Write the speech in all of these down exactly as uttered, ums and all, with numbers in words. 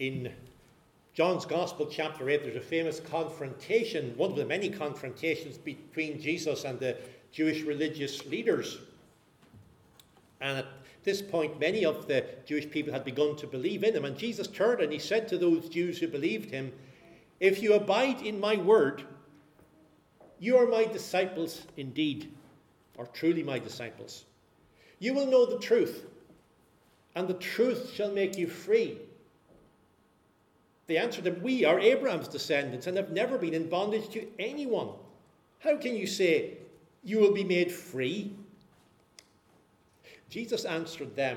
In John's Gospel, chapter eight, there's a famous confrontation, one of the many confrontations between Jesus and the Jewish religious leaders. And at this point, many of the Jewish people had begun to believe in him. And Jesus turned and he said to those Jews who believed him, "If you abide in my word, you are my disciples indeed, or truly my disciples. You will know the truth, and the truth shall make you free." They answered him, "We are Abraham's descendants and have never been in bondage to anyone. How can you say you will be made free?" Jesus answered them,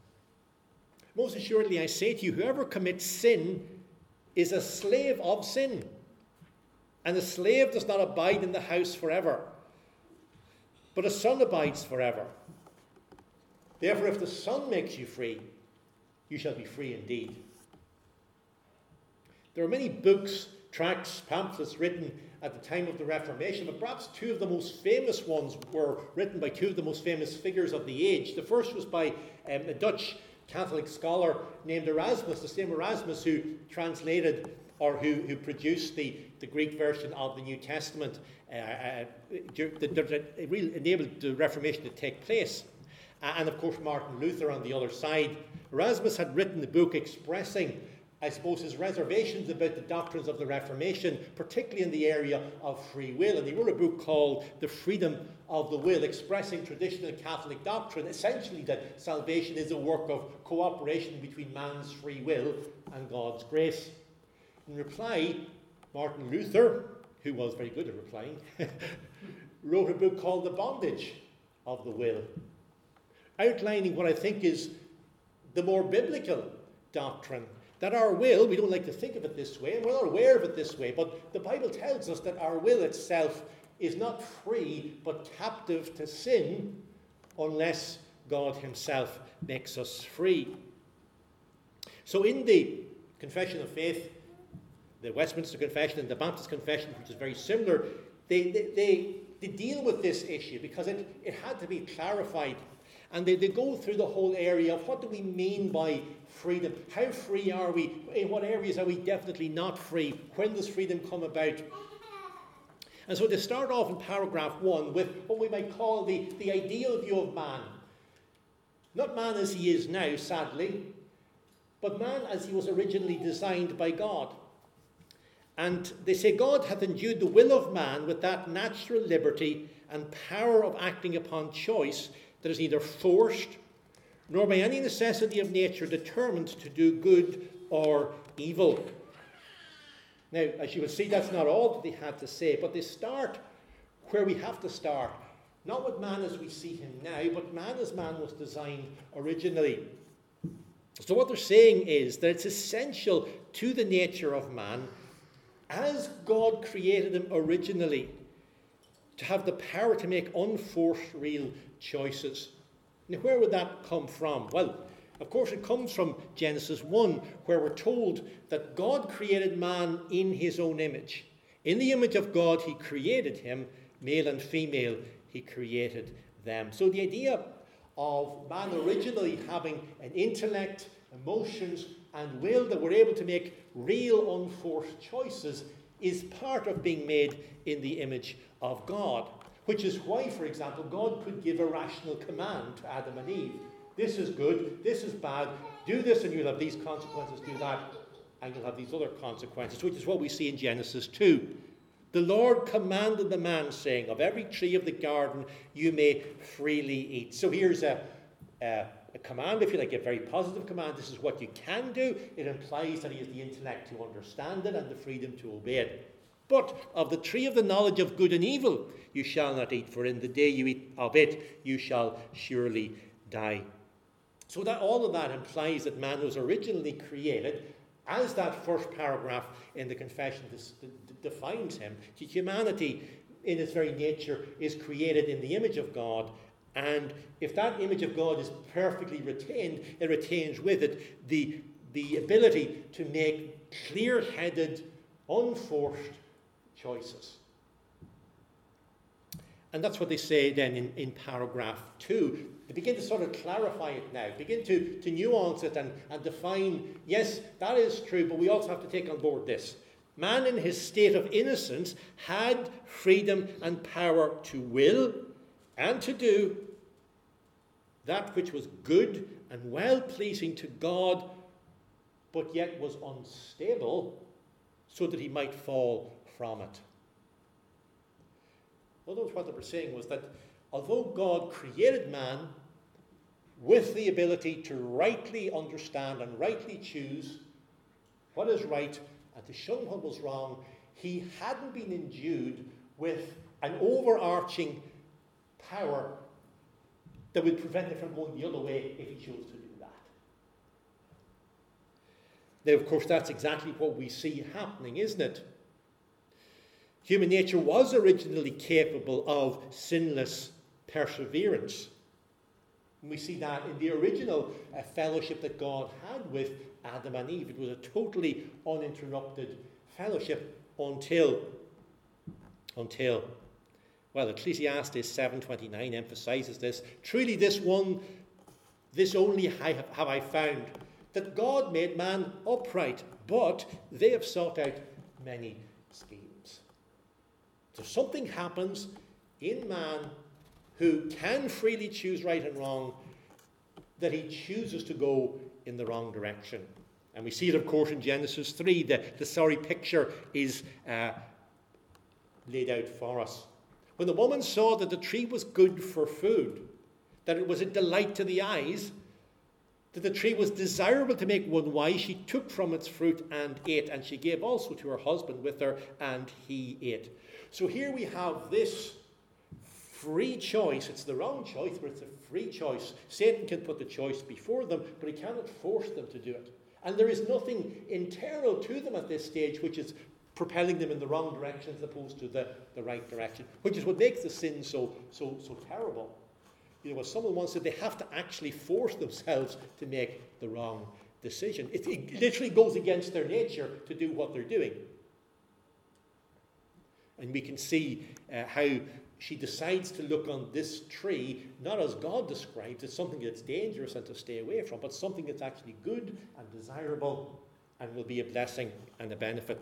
"Most assuredly I say to you, whoever commits sin is a slave of sin. And a slave does not abide in the house forever, but a son abides forever. Therefore, if the Son makes you free, you shall be free indeed." There are many books, tracts, pamphlets written at the time of the Reformation, but perhaps two of the most famous ones were written by two of the most famous figures of the age. The first was by um, a Dutch Catholic scholar named Erasmus, the same Erasmus who translated or who, who produced the, the Greek version of the New Testament, uh, uh, that, that really enabled the Reformation to take place. Uh, and of course Martin Luther on the other side. Erasmus had written the book expressing, I suppose, his reservations about the doctrines of the Reformation, particularly in the area of free will. And he wrote a book called The Freedom of the Will, expressing traditional Catholic doctrine, essentially that salvation is a work of cooperation between man's free will and God's grace. In reply, Martin Luther, who was very good at replying, wrote a book called The Bondage of the Will, outlining what I think is the more biblical doctrine, that our will, we don't like to think of it this way, and we're not aware of it this way, but the Bible tells us that our will itself is not free, but captive to sin, unless God himself makes us free. So in the Confession of Faith, the Westminster Confession and the Baptist Confession, which is very similar, they, they, they, they deal with this issue because it, it had to be clarified. And they, they go through the whole area of what do we mean by freedom? How free are we? In what areas are we definitely not free? When does freedom come about? And so they start off in paragraph one with what we might call the, the ideal view of man. Not man as he is now, sadly, but man as he was originally designed by God. And they say God hath endued the will of man with that natural liberty and power of acting upon choice that is neither forced nor by any necessity of nature determined to do good or evil. Now, as you will see, that's not all that they had to say, but they start where we have to start. Not with man as we see him now, but man as man was designed originally. So what they're saying is that it's essential to the nature of man, as God created him originally, to have the power to make unforced real choices. Now, where would that come from? Well, of course, it comes from Genesis one, where we're told that God created man in his own image. In the image of God, he created him, male and female, he created them. So the idea of man originally having an intellect, emotions, and will that were able to make real unforced choices is part of being made in the image of God. Which is why, for example, God could give a rational command to Adam and Eve. This is good, this is bad, do this and you'll have these consequences, do that and you'll have these other consequences, which is what we see in Genesis two. The Lord commanded the man, saying, of every tree of the garden you may freely eat. So here's a, a, a command, if you like, a very positive command. This is what you can do. It implies that he has the intellect to understand it and the freedom to obey it. But of the tree of the knowledge of good and evil you shall not eat, for in the day you eat of it you shall surely die. So that all of that implies that man was originally created, as that first paragraph in the confession defines him. Humanity in its very nature is created in the image of God, and if that image of God is perfectly retained, it retains with it the, the ability to make clear-headed, unforced choices. And that's what they say then in, in paragraph two. They begin to sort of clarify it now, begin to, to nuance it and, and define, yes, that is true, but we also have to take on board this. Man in his state of innocence had freedom and power to will and to do that which was good and well-pleasing to God, but yet was unstable, so that he might fall from it. Although what they were saying was that although God created man with the ability to rightly understand and rightly choose what is right and to shun what was wrong, he hadn't been endued with an overarching power that would prevent him from going the other way if he chose to do that. Now, of course, that's exactly what we see happening, isn't it? Human nature was originally capable of sinless perseverance. And we see that in the original uh, fellowship that God had with Adam and Eve. It was a totally uninterrupted fellowship until, until, well, Ecclesiastes seven twenty-nine emphasizes this. Truly this one, this only have, have I found, that God made man upright, but they have sought out many schemes. So something happens in man who can freely choose right and wrong, that he chooses to go in the wrong direction. And we see it, of course, in Genesis three. The, the sorry picture is uh, laid out for us. When the woman saw that the tree was good for food, that it was a delight to the eyes, that the tree was desirable to make one wise, she took from its fruit and ate, and she gave also to her husband with her, and he ate. So here we have this free choice. It's the wrong choice, but it's a free choice. Satan can put the choice before them, but he cannot force them to do it. And there is nothing internal to them at this stage which is propelling them in the wrong direction as opposed to the, the right direction, which is what makes the sin so, so, so terrible. You know, as someone once said, they have to actually force themselves to make the wrong decision. It, it literally goes against their nature to do what they're doing. And we can see uh, how she decides to look on this tree, not as God describes it, something that's dangerous and to stay away from, but something that's actually good and desirable and will be a blessing and a benefit.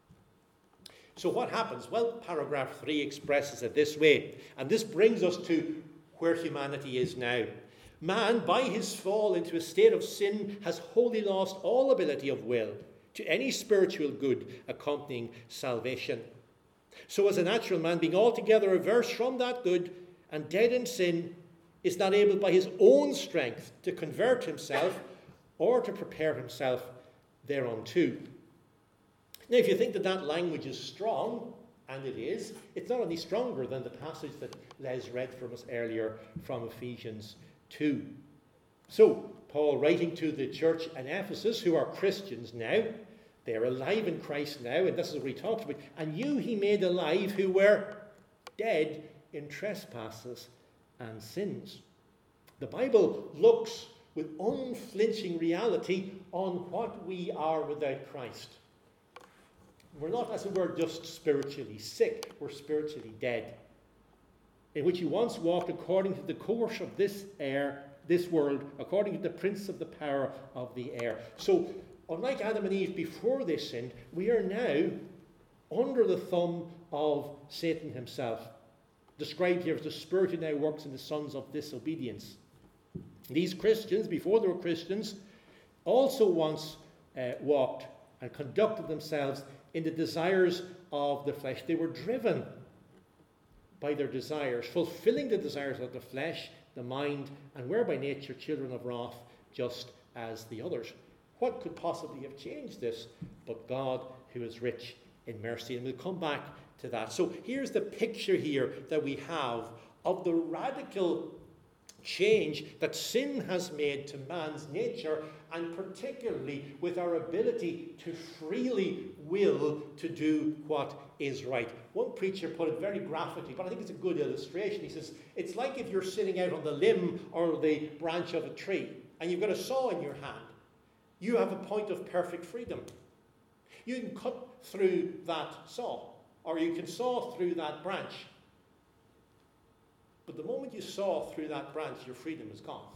So what happens? Well, paragraph three expresses it this way, and this brings us to where humanity is now. Man, by his fall into a state of sin, has wholly lost all ability of will to any spiritual good accompanying salvation. So as a natural man, being altogether averse from that good and dead in sin, is not able by his own strength to convert himself or to prepare himself thereunto. Now, if you think that that language is strong, and it is, it's not any stronger than the passage that Les read from us earlier from Ephesians two. So, Paul writing to the church in Ephesus, who are Christians now, they are alive in Christ now, and this is what we talked about. And you he made alive who were dead in trespasses and sins. The Bible looks with unflinching reality on what we are without Christ. We're not, as it were, just spiritually sick. We're spiritually dead, in which you once walked according to the course of this air, this world, according to the prince of the power of the air. So, unlike Adam and Eve before they sinned, we are now under the thumb of Satan himself, described here as the spirit who now works in the sons of disobedience. These Christians, before they were Christians, also once uh, walked and conducted themselves in the desires of the flesh. They were driven by their desires, fulfilling the desires of the flesh, the mind, and were by nature children of wrath, just as the others. What could possibly have changed this but God, who is rich in mercy? And we'll come back to that. So here's the picture here that we have of the radical change that sin has made to man's nature, and particularly with our ability to freely will to do what is right. One preacher put it very graphically, but I think it's a good illustration. He says, it's like if you're sitting out on the limb or the branch of a tree, and you've got a saw in your hand. You have a point of perfect freedom. You can cut through that saw, or you can saw through that branch. But the moment you saw through that branch, your freedom is gone.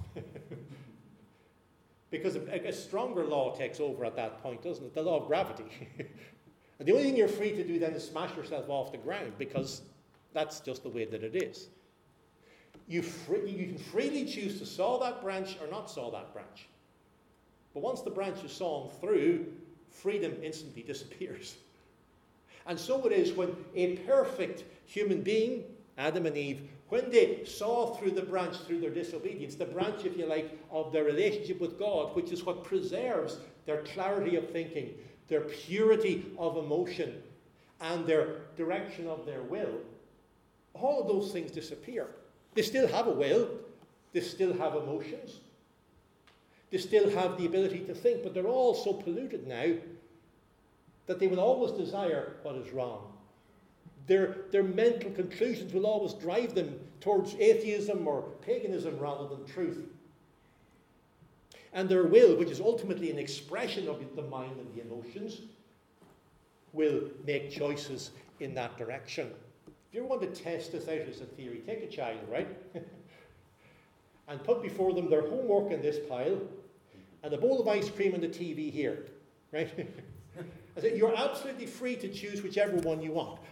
Because a, a stronger law takes over at that point, doesn't it? The law of gravity. And the only thing you're free to do then is smash yourself off the ground, because that's just the way that it is. You, free, you can freely choose to saw that branch or not saw that branch. But once the branch is sawn through, freedom instantly disappears. And so it is when a perfect human being, Adam and Eve, when they saw through the branch, through their disobedience, the branch, if you like, of their relationship with God, which is what preserves their clarity of thinking, their purity of emotion, and their direction of their will, all of those things disappear. They still have a will, they still have emotions, they still have the ability to think, but they're all so polluted now that they will always desire what is wrong. Their, their mental conclusions will always drive them towards atheism or paganism rather than truth. And their will, which is ultimately an expression of the mind and the emotions, will make choices in that direction. If you ever want to test this out as a theory, take a child, right? And put before them their homework in this pile and a bowl of ice cream and the T V here, right? I said, you're absolutely free to choose whichever one you want.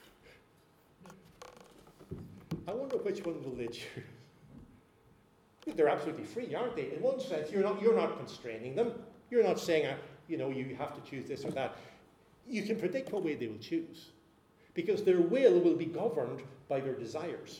I wonder which one will they choose. They're absolutely free, aren't they? In one sense, you're not, you're not constraining them. You're not saying, uh, you know, you have to choose this or that. You can predict what way they will choose, because their will will be governed by their desires.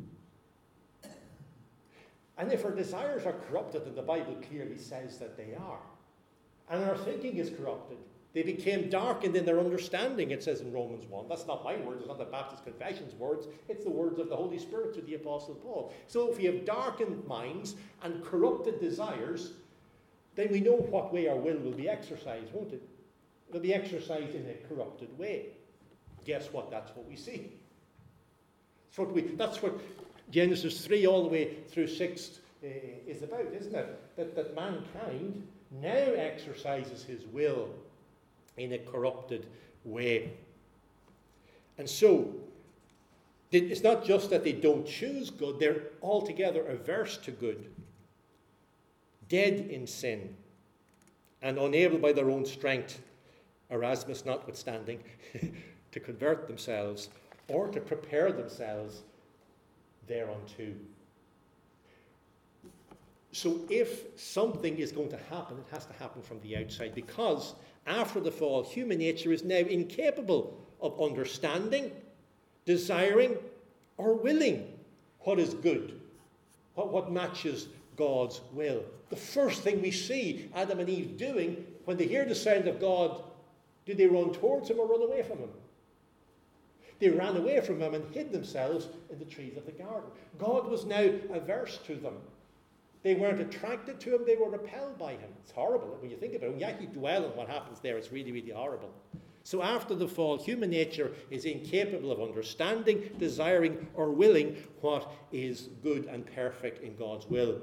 And if our desires are corrupted, and the Bible clearly says that they are, and our thinking is corrupted, they became darkened in their understanding, it says in Romans one. That's not my words, it's not the Baptist Confession's words, it's the words of the Holy Spirit to the Apostle Paul. So if we have darkened minds and corrupted desires, then we know what way our will will be exercised, won't it? It will be exercised in a corrupted way. Guess what? That's what we see. That's what, we, that's what Genesis three all the way through six uh, is about, isn't it? That, that mankind now exercises his will in a corrupted way. And so, it's not just that they don't choose good, they're altogether averse to good, dead in sin, and unable by their own strength, Erasmus notwithstanding, to convert themselves or to prepare themselves thereunto. So if something is going to happen, it has to happen from the outside, because after the fall, human nature is now incapable of understanding, desiring, or willing what is good, what, what matches God's will. The first thing we see Adam and Eve doing when they hear the sound of God, do they run towards him or run away from him? They ran away from him and hid themselves in the trees of the garden. God was now averse to them. They weren't attracted to him, they were repelled by him. It's horrible when you think about it. When you actually dwell on what happens there, it's really, really horrible. So after the fall, human nature is incapable of understanding, desiring, or willing what is good and perfect in God's will.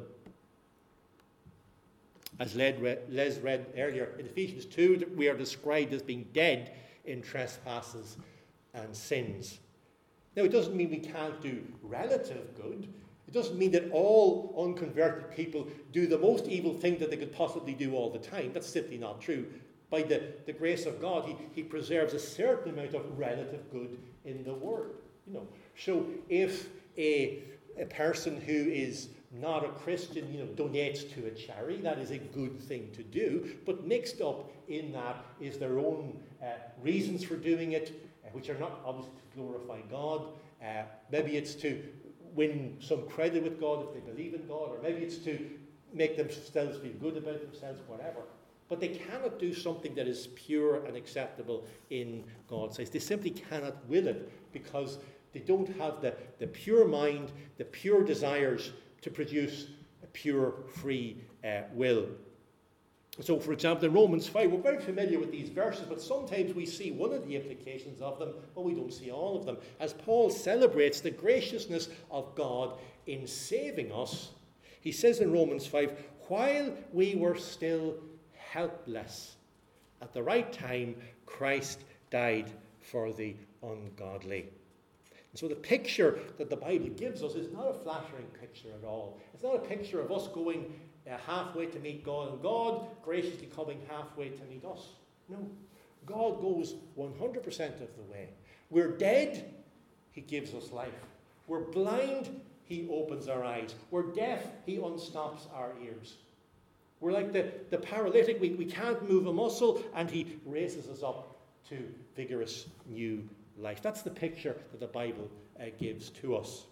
As Les read earlier, in Ephesians two, we are described as being dead in trespasses and sins. Now, it doesn't mean we can't do relative good. It doesn't mean that all unconverted people do the most evil thing that they could possibly do all the time. That's simply not true. By the, the grace of God, he, he preserves a certain amount of relative good in the world. You know, so if a, a person who is not a Christian, you know, donates to a charity, that is a good thing to do. But mixed up in that is their own uh, reasons for doing it, uh, which are not obviously to glorify God. Uh, maybe it's to win some credit with God if they believe in God, or maybe it's to make themselves feel good about themselves, whatever. But they cannot do something that is pure and acceptable in God's eyes. They simply cannot will it, because they don't have the, the pure mind, the pure desires to produce a pure, free uh, will. So, for example, in Romans five, we're very familiar with these verses, but sometimes we see one of the implications of them, but we don't see all of them. As Paul celebrates the graciousness of God in saving us, he says in Romans five, while we were still helpless, at the right time, Christ died for the ungodly. So the picture that the Bible gives us is not a flattering picture at all. It's not a picture of us going uh, halfway to meet God and God graciously coming halfway to meet us. No. God goes one hundred percent of the way. We're dead, he gives us life. We're blind, he opens our eyes. We're deaf, he unstops our ears. We're like the, the paralytic, we, we can't move a muscle, and he raises us up to vigorous new life. That's the picture that the Bible uh, gives to us.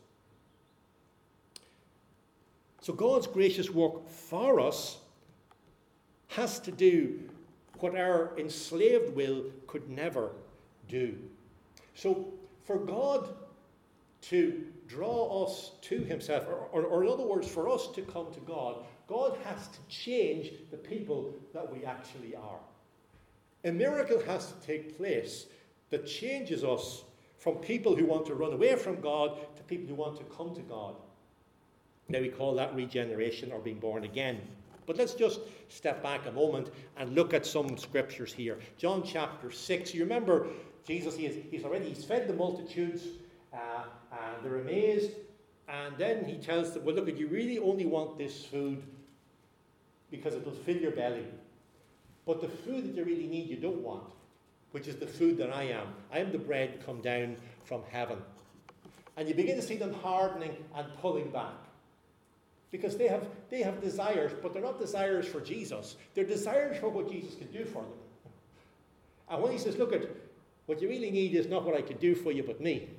So God's gracious work for us has to do what our enslaved will could never do. So for God to draw us to himself, or, or, or in other words, for us to come to God, God has to change the people that we actually are. A miracle has to take place that changes us from people who want to run away from God to people who want to come to God. Now we call that regeneration or being born again. But let's just step back a moment and look at some scriptures here. John chapter six. You remember Jesus, he is, he's already he's fed the multitudes uh, and they're amazed. And then he tells them, well, look, you really only want this food because it will fill your belly. But the food that you really need, you don't want, which is the food that I am. I am the bread come down from heaven. And you begin to see them hardening and pulling back. Because they have, they have desires, but they're not desires for Jesus. They're desires for what Jesus can do for them. And when he says, look, at what you really need is not what I can do for you, but me,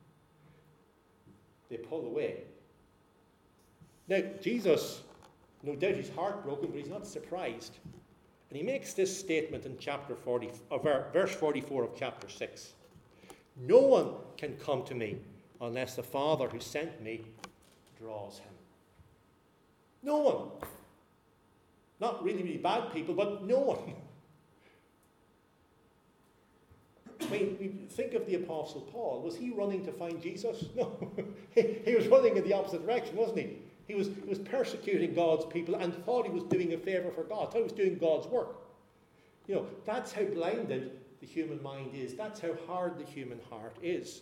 they pull away. Now, Jesus, no doubt he's heartbroken, but he's not surprised. And he makes this statement in chapter forty, or verse forty-four of chapter six. No one can come to me unless the Father who sent me draws him. No one. Not really, really bad people, but no one. I mean, we think of the Apostle Paul. Was he running to find Jesus? No. he, he was running in the opposite direction, wasn't he? He was, he was persecuting God's people and thought he was doing a favour for God, thought he was doing God's work. You know, that's how blinded the human mind is. That's how hard the human heart is.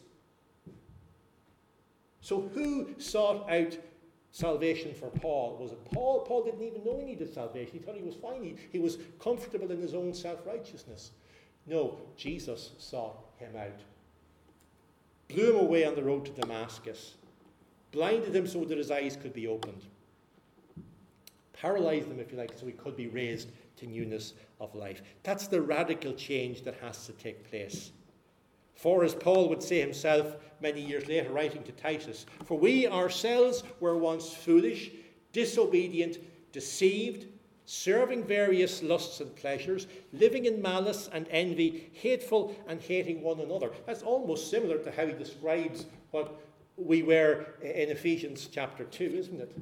So who sought out salvation for Paul? Was it Paul? Paul didn't even know he needed salvation. He thought he was fine. He, he was comfortable in his own self-righteousness. No, Jesus sought him out. Blew him away on the road to Damascus. Blinded him so that his eyes could be opened. Paralyzed him, if you like, so he could be raised to newness of life. That's the radical change that has to take place. For as Paul would say himself many years later, writing to Titus, for we ourselves were once foolish, disobedient, deceived, serving various lusts and pleasures, living in malice and envy, hateful and hating one another. That's almost similar to how he describes what we were in Ephesians chapter two, isn't it?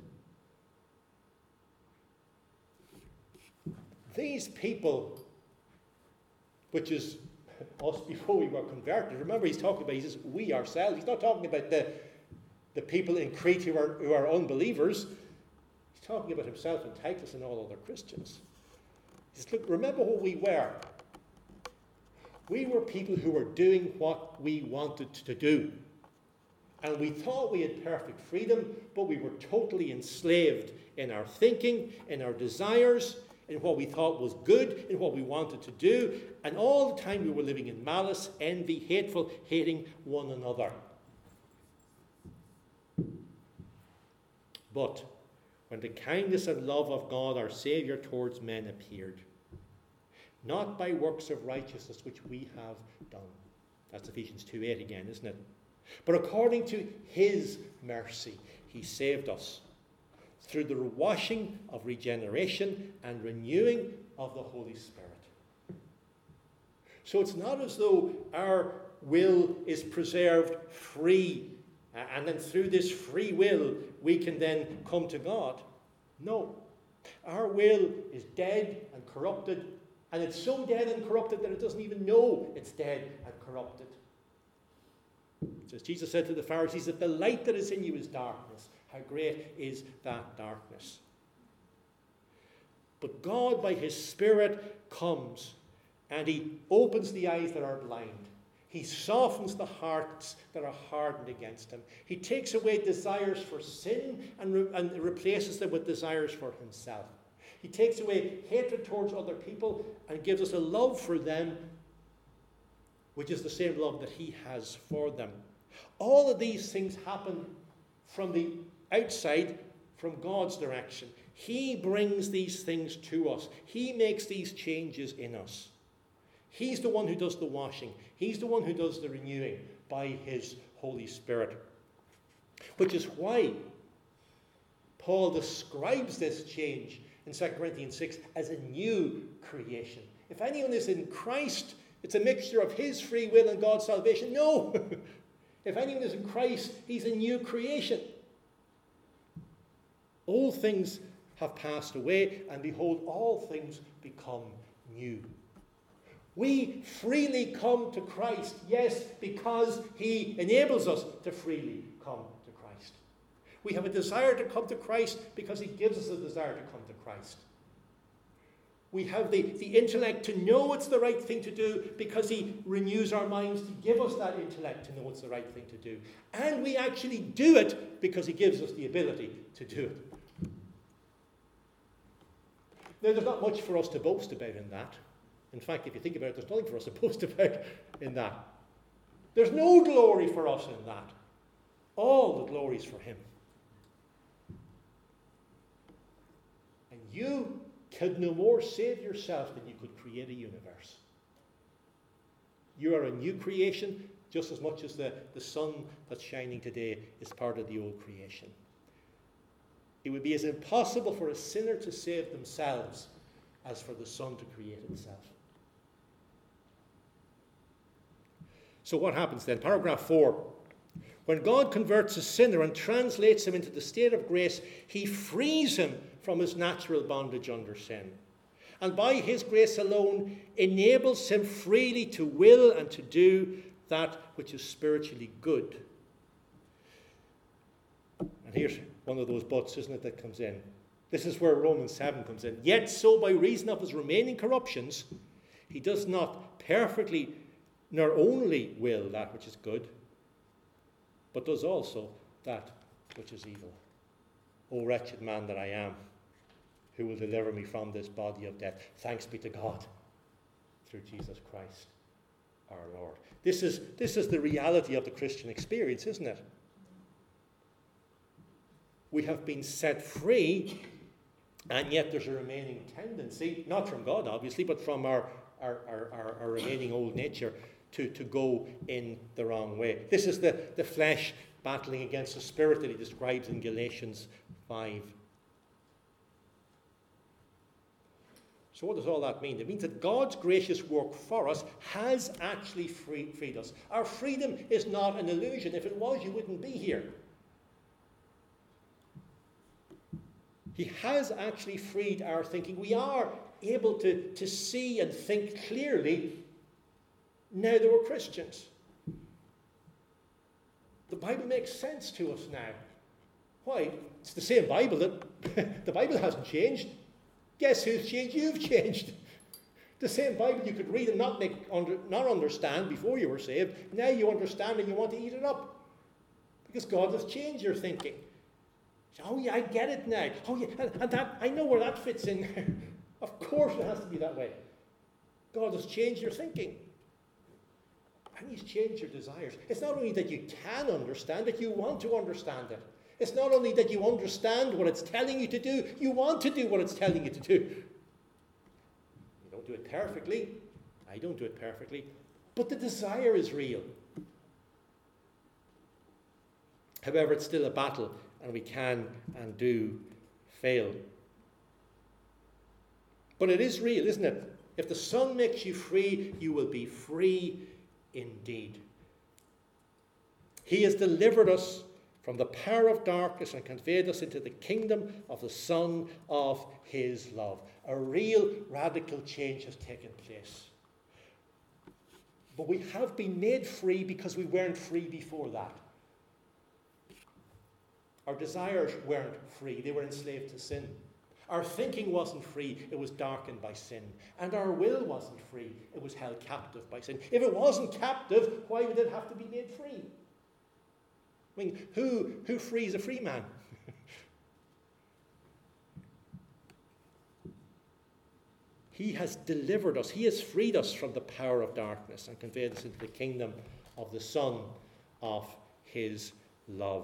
These people, which is us before we were converted. Remember, he's talking about, he says, we ourselves. He's not talking about the, the people in Crete who are, who are unbelievers. He's talking about himself and Titus and all other Christians. He says, look, remember who we were. We were people who were doing what we wanted to do. And we thought we had perfect freedom, but we were totally enslaved in our thinking, in our desires, in what we thought was good, in what we wanted to do, and all the time we were living in malice, envy, hateful, hating one another. But when the kindness and love of God our Saviour towards men appeared, not by works of righteousness which we have done. That's Ephesians two eight again, isn't it? But according to his mercy, he saved us through the washing of regeneration and renewing of the Holy Spirit. So it's not as though our will is preserved free, and then through this free will we can then come to God. No. Our will is dead and corrupted, and it's so dead and corrupted that it doesn't even know it's dead and corrupted. As Jesus said to the Pharisees, that the light that is in you is darkness. How great is that darkness? But God, by his Spirit, comes and he opens the eyes that are blind. He softens the hearts that are hardened against him. He takes away desires for sin and, re- and replaces them with desires for himself. He takes away hatred towards other people and gives us a love for them, which is the same love that he has for them. All of these things happen from the outside, from God's direction. He brings these things to us. He makes these changes in us. He's the one who does the washing. He's the one who does the renewing by his Holy Spirit. Which is why Paul describes this change in Second Corinthians six as a new creation. If anyone is in Christ, it's a mixture of his free will and God's salvation. No! If anyone is in Christ, he's a new creation. Old things have passed away, and behold, all things become new. We freely come to Christ, yes, because he enables us to freely come to Christ. We have a desire to come to Christ because he gives us a desire to come to Christ. We have the, the intellect to know it's the right thing to do because he renews our minds to give us that intellect to know it's the right thing to do. And we actually do it because he gives us the ability to do it. Now, there's not much for us to boast about in that. In fact, if you think about it, there's nothing for us to boast about in that. There's no glory for us in that. All the glory is for him. And you could no more save yourself than you could create a universe. You are a new creation just as much as the, the sun that's shining today is part of the old creation. It would be as impossible for a sinner to save themselves as for the sun to create itself. So what happens then? Paragraph four. When God converts a sinner and translates him into the state of grace, he frees him from his natural bondage under sin. And by his grace alone, enables him freely to will and to do that which is spiritually good. And here's one of those buts, isn't it, that comes in. This is where Romans seven comes in. Yet so by reason of his remaining corruptions, he does not perfectly nor only will that which is good, but does also that which is evil. O wretched man that I am, who will deliver me from this body of death? Thanks be to God through Jesus Christ our Lord. This is, this is the reality of the Christian experience, isn't it? We have been set free, and yet there's a remaining tendency, not from God obviously, but from our, our, our, our, our remaining old nature to, to go in the wrong way. This is the, the flesh battling against the spirit that he describes in Galatians five. So what does all that mean? It means that God's gracious work for us has actually free, freed us. Our freedom is not an illusion. If it was, you wouldn't be here. He has actually freed our thinking. We are able to, to see and think clearly now that we're Christians. The Bible makes sense to us now. Why? It's the same Bible. That the Bible hasn't changed. Guess who's changed? You've changed. The same Bible you could read and not make under, not understand before you were saved. Now you understand and you want to eat it up. Because God has changed your thinking. Oh yeah, I get it now. Oh yeah, and, and that I know where that fits in. Of course it has to be that way. God has changed your thinking. And he's changed your desires. It's not only that you can understand it, you want to understand it. It's not only that you understand what it's telling you to do, you want to do what it's telling you to do. You don't do it perfectly. I don't do it perfectly. But the desire is real. However, it's still a battle, and we can and do fail. But it is real, isn't it? If the Son makes you free, you will be free indeed. He has delivered us from the power of darkness and conveyed us into the kingdom of the Son of his love. A real radical change has taken place. But we have been made free because we weren't free before that. Our desires weren't free. They were enslaved to sin. Our thinking wasn't free, it was darkened by sin. And our will wasn't free, it was held captive by sin. If it wasn't captive, why would it have to be made free? I mean, who, who frees a free man? He has delivered us. He has freed us from the power of darkness and conveyed us into the kingdom of the Son of his love.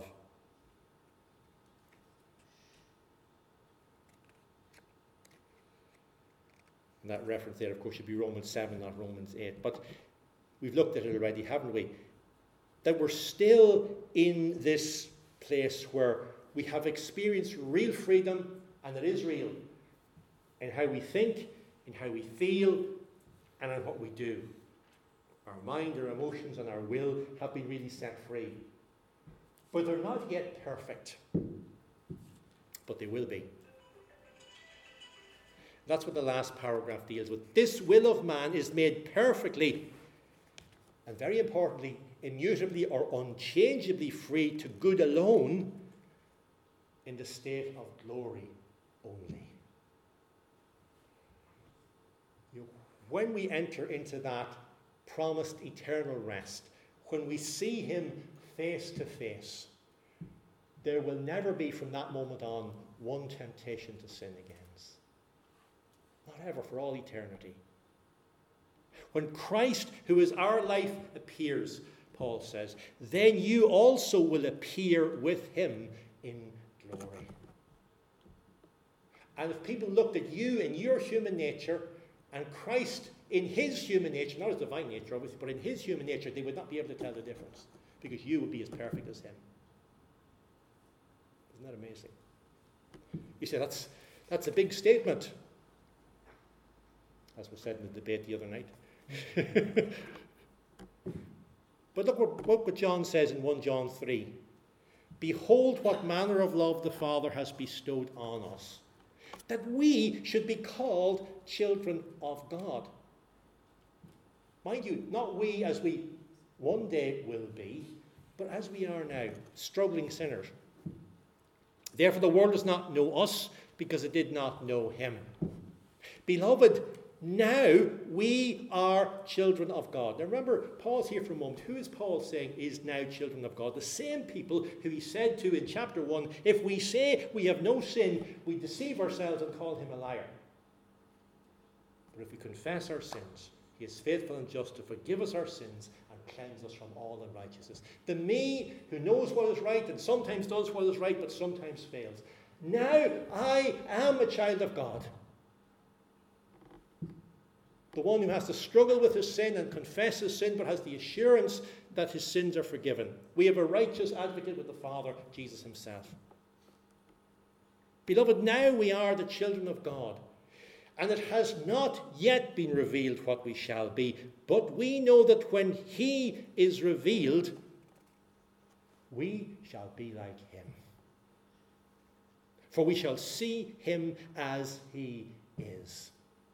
And that reference there, of course, should be Romans seven, not Romans eight. But we've looked at it already, haven't we? That we're still in this place where we have experienced real freedom, and it is real, in how we think, in how we feel, and in what we do. Our mind, our emotions, and our will have been really set free. But they're not yet perfect. But they will be. That's what the last paragraph deals with. This will of man is made perfectly, and very importantly, immutably or unchangeably free to good alone in the state of glory only. When we enter into that promised eternal rest, when we see him face to face, there will never be from that moment on one temptation to sin again. Not ever, for all eternity. When Christ, who is our life, appears, Paul says, then you also will appear with him in glory. And if people looked at you in your human nature, and Christ in his human nature, not his divine nature obviously, but in his human nature, they would not be able to tell the difference, because you would be as perfect as him. Isn't that amazing? You say, that's, that's a big statement, as was said in the debate the other night. But look what, look what John says in First John three. Behold what manner of love the Father has bestowed on us, that we should be called children of God. Mind you, not we as we one day will be, but as we are now, struggling sinners. Therefore the world does not know us, because it did not know him. Beloved, now we are children of God. Now remember, pause here for a moment. Who is Paul saying is now children of God? The same people who he said to in chapter one, if we say we have no sin, we deceive ourselves and call him a liar. But if we confess our sins, he is faithful and just to forgive us our sins and cleanse us from all unrighteousness. The me who knows what is right and sometimes does what is right but sometimes fails. Now I am a child of God. The one who has to struggle with his sin and confess his sin, but has the assurance that his sins are forgiven. We have a righteous advocate with the Father, Jesus himself. Beloved, now we are the children of God, and it has not yet been revealed what we shall be, but we know that when he is revealed, we shall be like him. For we shall see him as he is.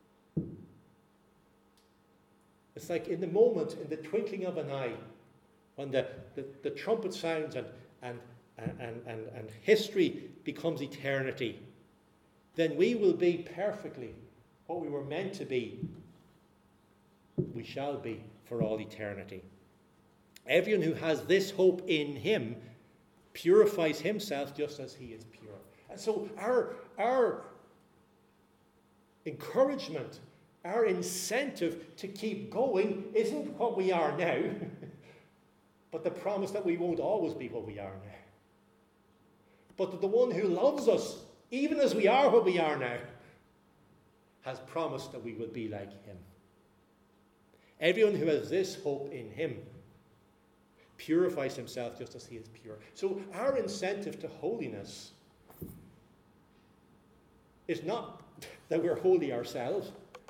It's like in the moment, in the twinkling of an eye, when the, the, the trumpet sounds and, and, and, and, and history becomes eternity, then we will be perfectly what we were meant to be. We shall be for all eternity. Everyone who has this hope in him purifies himself just as he is pure. And so our, our encouragement, our incentive to keep going isn't what we are now, but the promise that we won't always be what we are now. But that the one who loves us, even as we are what we are now, has promised that we will be like him. Everyone who has this hope in him purifies himself just as he is pure. So our incentive to holiness is not that we're holy ourselves,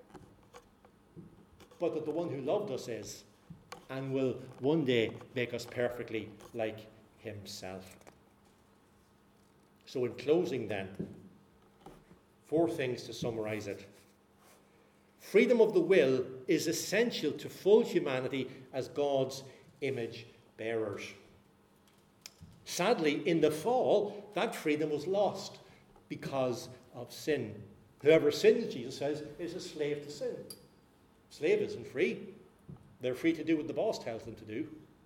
but that the one who loved us is, and will one day make us perfectly like himself. So in closing then, four things to summarize it. Freedom of the will is essential to full humanity as God's image bearers. Sadly, in the fall, that freedom was lost because of sin. Whoever sins, Jesus says, is a slave to sin. Slave isn't free. They're free to do what the boss tells them to do.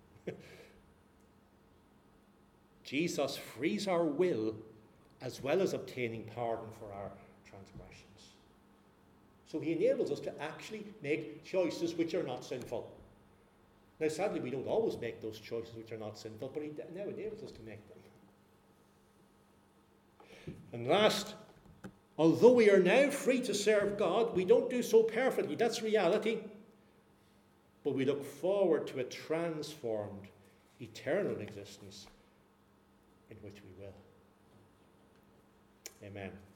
Jesus frees our will as well as obtaining pardon for our transgressions. So he enables us to actually make choices which are not sinful. Now, sadly, we don't always make those choices which are not sinful, but he now enables us to make them. And last, although we are now free to serve God, we don't do so perfectly. That's reality. But we look forward to a transformed, eternal existence in which we will. Amen.